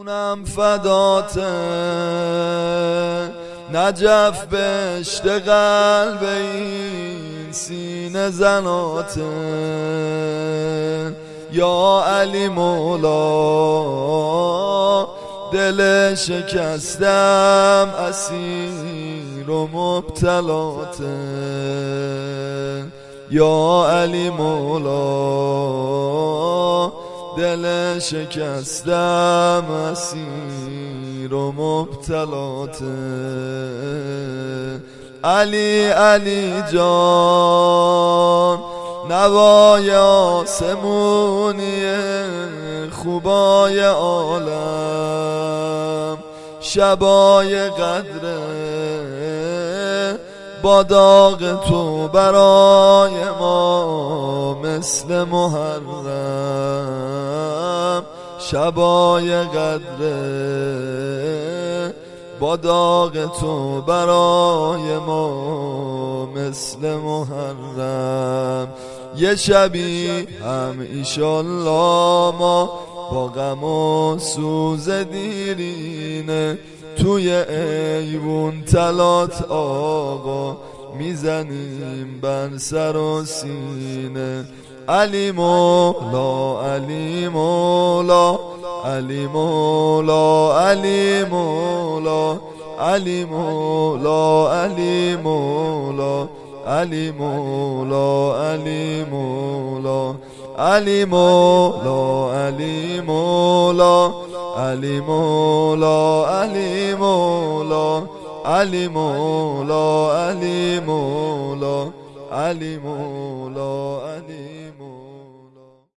جونم فداته، نجف بهشت قلب این سینه زناته. یا علی مولا دل شکستم اسیر و مبتلاته. یا علی مولا دل شکستم اسیر و مبتلاته. علی علی جان نوای آسمونی خوبای عالم، شبای قدره با داغ تو برای ما مثل محرم. شبای قدره با داغ تو برای ما مثل محرم. یه شبی هم ایشالله ما با غم و سوز دیرینه توی ایوون تلات آقا میزنیم بر سر و سینه. علی مولا علی مولا علی مولا علی مولا علی مولا علی مولا علی مولا علی مولا علی مولا علی مولا علی مولا علی مولا علی مولا علی مولا علی مولا علی